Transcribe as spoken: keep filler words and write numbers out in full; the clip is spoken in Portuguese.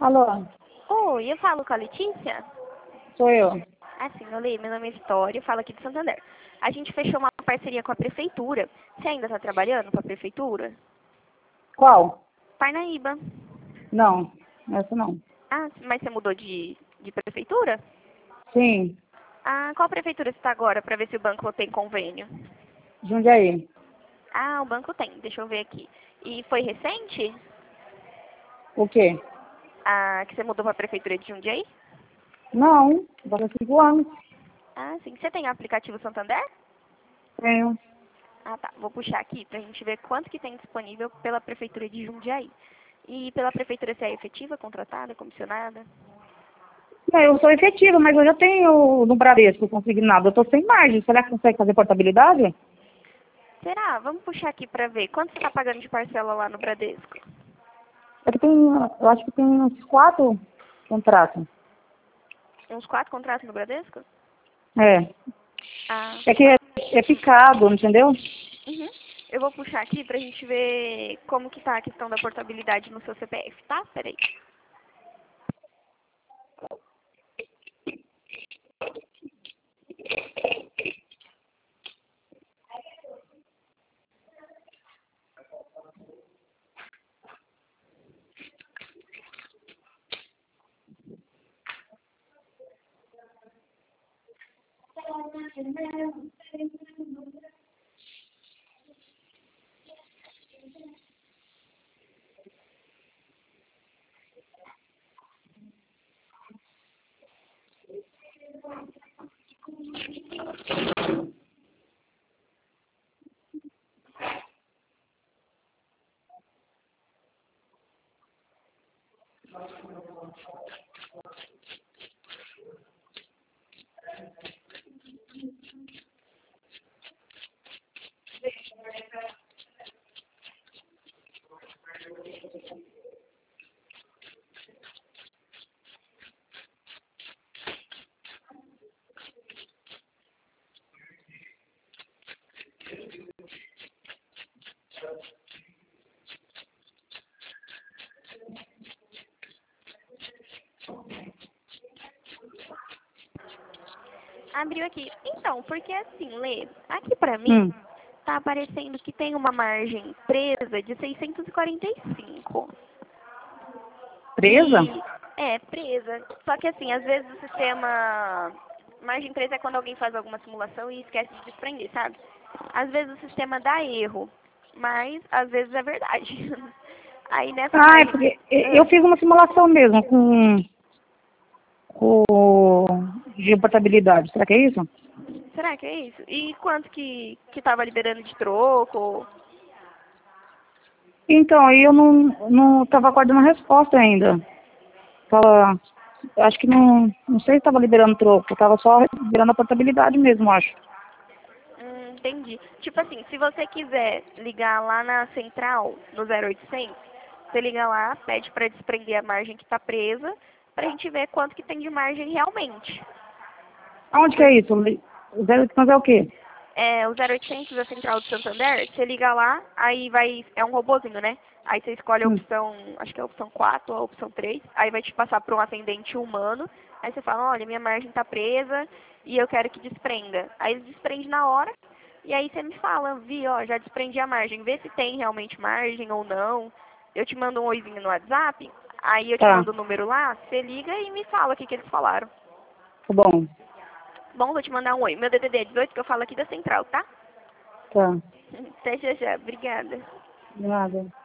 Alô, Oi, eu falo com a Letícia? sou eu. Assim, Lê, meu nome é Vitória, eu falo aqui de Santander. A gente fechou uma parceria com a prefeitura. Você ainda está trabalhando com a prefeitura? Qual? Parnaíba. Não, essa não. Ah, mas você mudou de, de prefeitura? Sim, Ah, qual prefeitura você está agora para ver se o banco tem convênio? Jundiaí. Ah, o banco tem, deixa eu ver aqui. E foi recente? O quê? Ah, que você mudou para a prefeitura de Jundiaí? Não, vai cinco anos. Ah, sim. Você tem aplicativo Santander? Tenho. Ah, tá. Vou puxar aqui pra gente ver quanto que tem disponível pela Prefeitura de Jundiaí. E pela Prefeitura você é efetiva, contratada, comissionada? É, eu sou efetiva, mas eu já tenho no Bradesco consignado. Eu tô sem margem. Será que consegue fazer portabilidade? Será? Vamos puxar aqui pra ver. Quanto você tá pagando de parcela lá no Bradesco? É que tem, eu acho que tem uns quatro contratos. Uns quatro contratos no Bradesco? É. Ah, É que tá. é, é picado, entendeu? Uhum. Eu vou puxar aqui pra gente ver como que tá a questão da portabilidade no seu C P F, tá? Peraí. Abriu aqui. Então, porque assim, Lê, aqui pra mim, Hum. tá aparecendo que tem uma margem presa de seiscentos e quarenta e cinco. Presa? E é presa. Só que assim, às vezes o sistema. Margem presa é quando alguém faz alguma simulação e esquece de desprender, sabe? Às vezes o sistema dá erro, mas às vezes é verdade. Aí nessa Ah, é margem. porque eu Ah, fiz uma simulação mesmo com, com de portabilidade. Será que é isso? será que é isso? E quanto que, que tava liberando de troco? Então, aí eu não, não tava aguardando a resposta ainda. Tava, acho que não, não sei se estava liberando troco, tava só liberando a portabilidade mesmo, acho. Hum, entendi. Tipo assim, se você quiser ligar lá na central, no zero oitocentos, você liga lá, pede para desprender a margem que está presa, pra gente ver quanto que tem de margem realmente. Aonde que Por- é isso? O zero oitocentos é o quê? É, o zero oitocentos da central do Santander, você liga lá, aí vai, é um robozinho, né? Aí você escolhe a Hum. opção, acho que é a opção quatro ou a opção três, aí vai te passar para um atendente humano, aí você fala, olha, minha margem está presa e eu quero que desprenda. Aí ele desprende na hora, e aí você me fala, Vi, ó, já desprendi a margem, vê se tem realmente margem ou não. Eu te mando um oizinho no WhatsApp, aí eu te Tá, mando o número lá, você liga e me fala o que, que eles falaram. tá bom. Bom, vou te mandar um oi. Meu D D D é dezoito, que eu falo aqui da central, tá? Tá, Até já já. Obrigada. de nada.